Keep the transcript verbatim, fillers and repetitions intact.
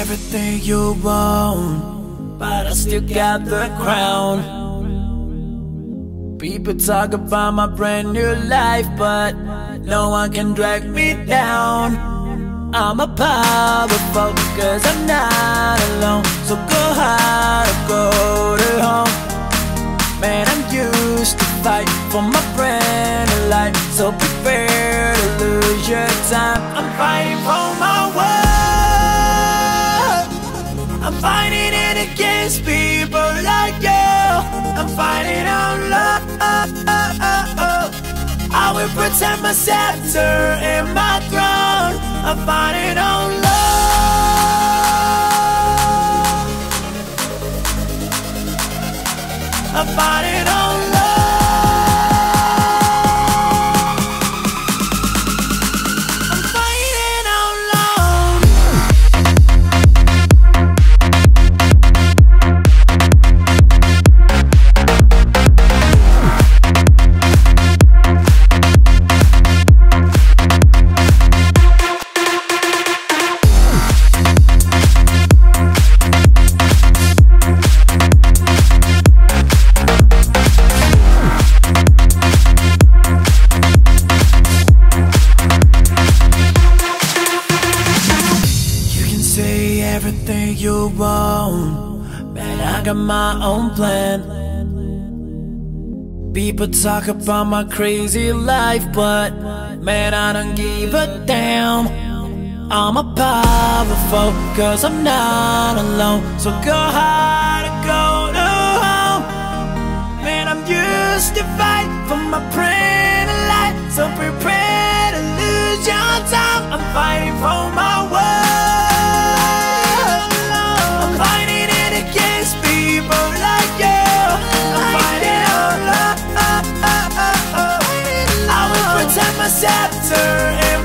everything you want, but I still got the crown. People talk about my brand new life, but no one can drag me down. I'm a powerful cause I'm not alone. So go hard or go to home. Man, I'm used to fight for my brand new life, so prepare to lose your time. I'm fighting for my world. I'm fighting it against people like you. I'm fighting on love. I will protect my scepter and my throne. I'm fighting on love. I'm fighting on love. I'm fighting on love. Everything you want, man, I got my own plan. People talk about my crazy life, but man, I don't give a damn. I'm a powerful cause I'm not alone. So go hard or go to home. Man, I'm used to fight for my brand of life, so prepare to lose your time. I'm fighting for my world. My scepter